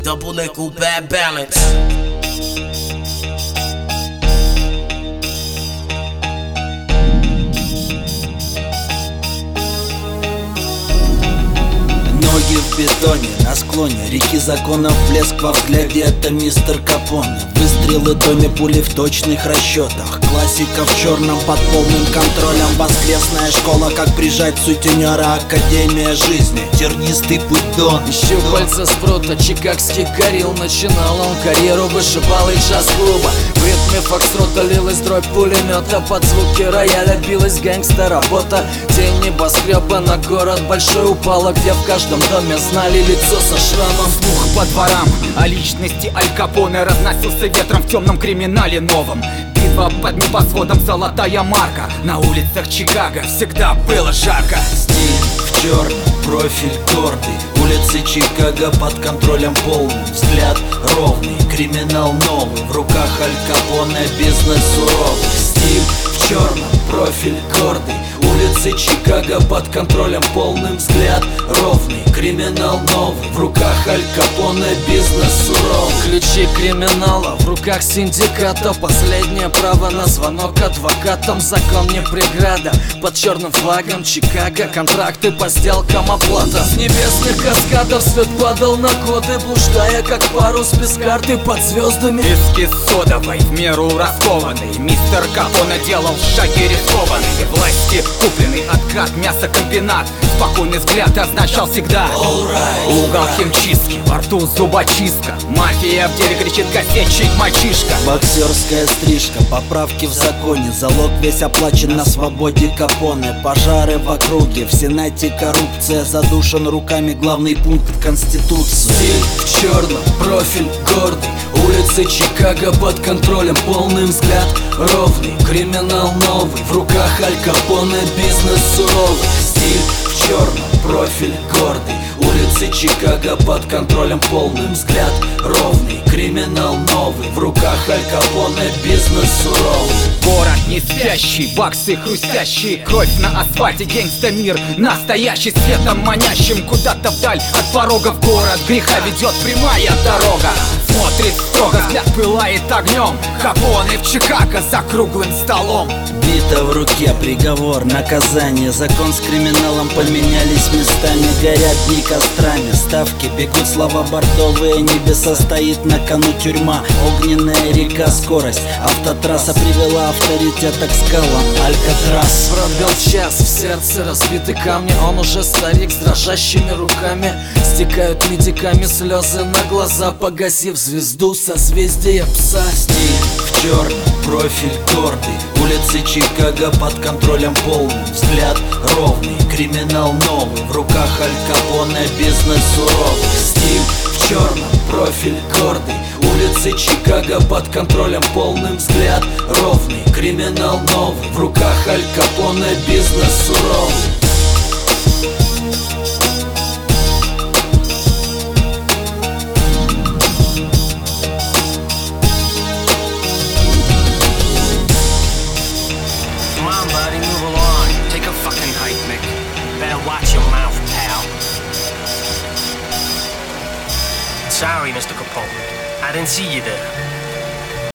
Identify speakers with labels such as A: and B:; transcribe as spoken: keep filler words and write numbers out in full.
A: Double nickel, bad balance.
B: Ноги в бетоне, на склоне реки законов, блеск во взгляде — это мистер Капоне. Выстрелы в доме, пули в точных расчетах. Классика в черном под полным контролем. Воскресная школа, как прижать сутенера. Академия жизни, тернистый путь дон.
C: Щупальца спрута, чикагский горилл. Начинал он карьеру вышибалы джаз-клуба. В ритме фокстрота лилась дробь пулемета. Под звуки рояля билась гангста-работа. Тень небоскреба на город большой упала, где в каждом доме знали лицо со шрамом.
D: Слух по дворам о личности Аль Капоне разносился ветром в темном криминале новом. Битва под небосводом, золотая марка. На улицах Чикаго всегда было жарко.
B: Стиль в черном, профиль гордый. Улицы Чикаго под контролем полным. Взгляд ровный, криминал новый. В руках Аль Капоне, бизнес суровый. Стиль в черном, профиль гордый. Улицы Чикаго под контролем полным. Взгляд ровный, криминал новый. В руках Аль Капоне, бизнес суровый.
C: Ключи криминала в руках синдиката. Последнее право на звонок адвокатам. Закон не преграда. Под черным флагом Чикаго контракты по сделкам, оплата. С небесных каскадов свет падал на коды, блуждая как парус без карты под звездами.
D: Виски содовой, в меру раскованный. Мистер Капоне делал шаги рискованные. Власти купленный откат, мясокомбинат. Спокойный взгляд означал всегда
B: Alright.
D: Угол химчистки, во рту зубочистка. Мафия в деле кричит косячий мальчишка.
B: Боксерская стрижка, поправки в законе. Залог весь оплачен на свободе Капоне. Пожары в округе, в Сенате коррупция. Задушен руками главный пункт Конституции.
C: Стиль в черном, профиль гордый. Улицы Чикаго под контролем, полный взгляд ровный. Криминал новый, в руках Аль Капоне, бизнес суровый. Стиль в черном, профиль гордый. Улицы Чикаго под контролем, полным взгляд ровный. Криминал новый, в руках Аль Капоне, бизнес суровый.
D: Город не спящий, баксы хрустящие. Кровь на асфальте, гангста-мир настоящий, светом манящим куда-то вдаль. От порога в город греха ведет прямая дорога. Смотрит строго, взгляд пылает огнем. Капоне в Чикаго за круглым столом.
B: Бита в руке, приговор, наказание. Закон с криминалом поменялись местами. Горят дни кострами, ставки бегут слова бордовые. Небеса стоит на кону тюрьма. Огненная река, скорость. Автотрасса привела авторитета к скалам. Алькатрас.
C: Пробил час, в сердце разбиты камни. Он уже старик с дрожащими руками. Стекают медиками слезы на глаза, погасив звезду созвездия пса.
B: Стиль в черном, профиль гордый. Улицы Чикаго под контролем полным. Взгляд ровный, криминал новый. В руках Аль Капоне, бизнес суровый. Стиль в черном, профиль гордый. Улицы Чикаго под контролем полным. Взгляд ровный, криминал новый. В руках Аль Капоне, бизнес суровый.
A: Sorry, Mister Capone. I didn't see you there.